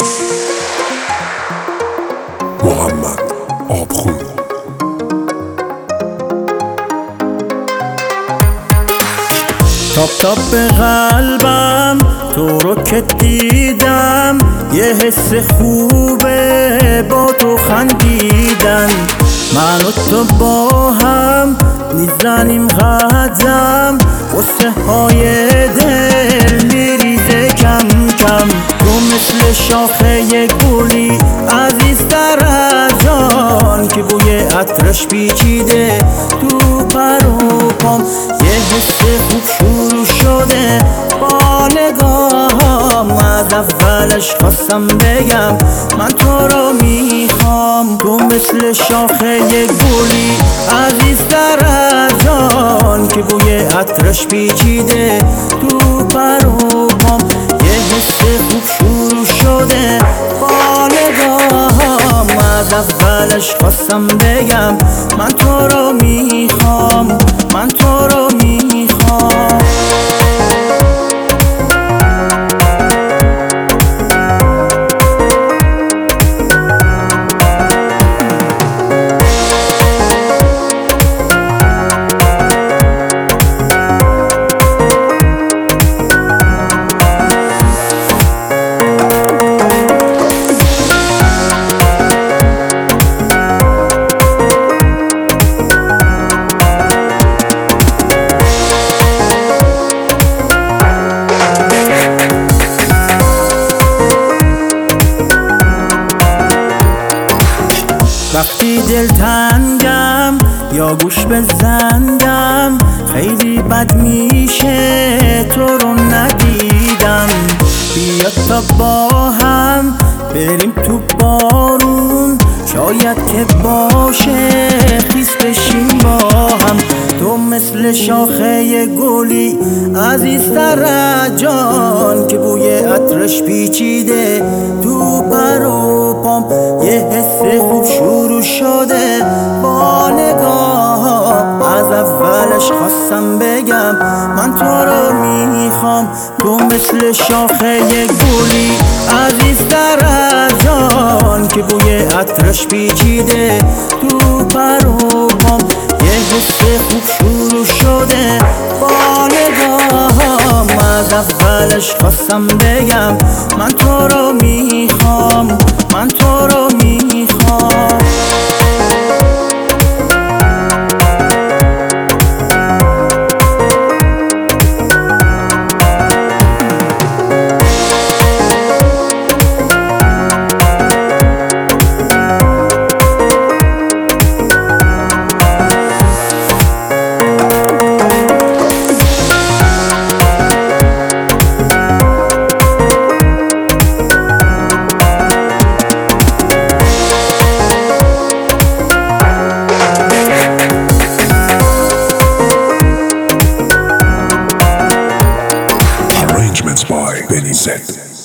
محمد آبخون. تاپ تاپ به قلبم تو رو که دیدم، یه حس خوبه با تو خندیدن. من و تو با هم میزنیم قدم، قصه های دل میریزه کم کم. تو مثل شاخه گلی عزیزتر از جان، که بوی عطرش پیچیده تو پر و پام. یه حس خوب شروع شده با نگاهم، از اولش خواستم بگم من تو رو میخوام. تو مثل شاخه گلی عزیزتر از جان، که بوی عطرش پیچیده تو پر و پام. یه حس خوب شروع شده با نگاهم، از اولش خواستم بگم من تو رو میخوام، من تو رو میخوام. وقتی دلتنگم یا گوش به زنگم، خیلی بد میشه تو رو ندیدم. بیا تا با هم بریم تو بارون، شاید که باشه خیس بشیم با هم. تو مثل شاخه گلی عزیزتر از جان، که بوی عطرش پیچیده تو پر و پام. یه حس خوب شروع شده با نگاهم، از اولش خواستم بگم من تو رو میخوام. تو مثل شاخه گلی عزیزتر از جان، که بوی عطرش پیچیده تو پر و پام. یه حس خوب شروع شده با نگاهم، از اولش خواستم بگم من تو رو میخوام، من تو رو میخوام. Arrangements by Benny Z.